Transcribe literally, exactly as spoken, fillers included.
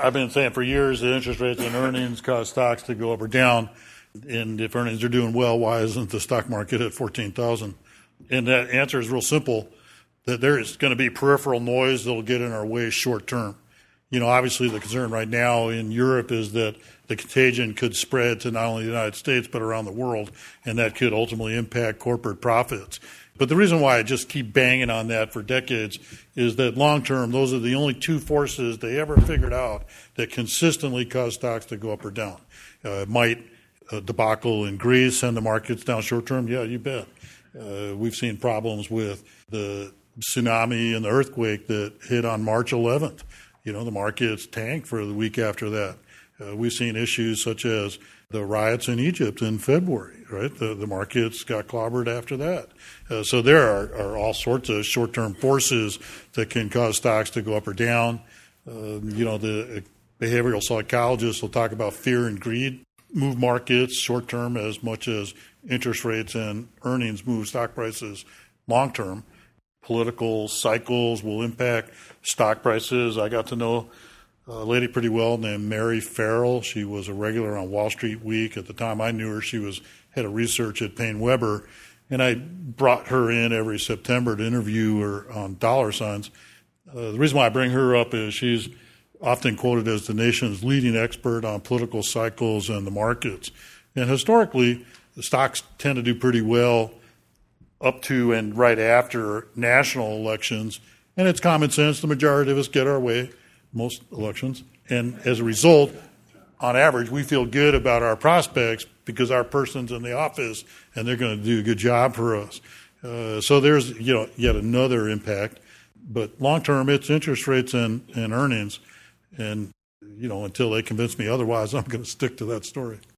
I've been saying for years that interest rates and earnings cause stocks to go up or down. And if earnings are doing well, why isn't the stock market at fourteen thousand? And that answer is real simple, that there is going to be peripheral noise that will get in our way short term. You know, obviously the concern right now in Europe is that the contagion could spread to not only the United States but around the world, and that could ultimately impact corporate profits. But the reason why I just keep banging on that for decades is that long term, those are the only two forces they ever figured out that consistently cause stocks to go up or down. Uh, might a debacle in Greece send the markets down short term? Yeah, you bet. Uh, we've seen problems with the tsunami and the earthquake that hit on March eleventh. You know, the markets tanked for the week after that. Uh, we've seen issues such as the riots in Egypt in February, right? The, the markets got clobbered after that. Uh, so there are, are all sorts of short-term forces that can cause stocks to go up or down. Uh, you know, the behavioral psychologists will talk about fear and greed move markets short-term as much as interest rates and earnings move stock prices long-term. Political cycles will impact stock prices. I got to know a lady pretty well named Mary Farrell. She was a regular on Wall Street Week. At the time I knew her, she was head of research at Payne Weber, and I brought her in every September to interview her on dollar signs. Uh, the reason why I bring her up is she's often quoted as the nation's leading expert on political cycles and the markets. And historically, the stocks tend to do pretty well up to and right after national elections. And it's common sense. The majority of us get our way most elections. And as a result, on average, we feel good about our prospects because our person's in the office and they're going to do a good job for us. Uh, so there's, you know, yet another impact. But long term, it's interest rates and, and earnings. And, you know, until they convince me otherwise, I'm going to stick to that story.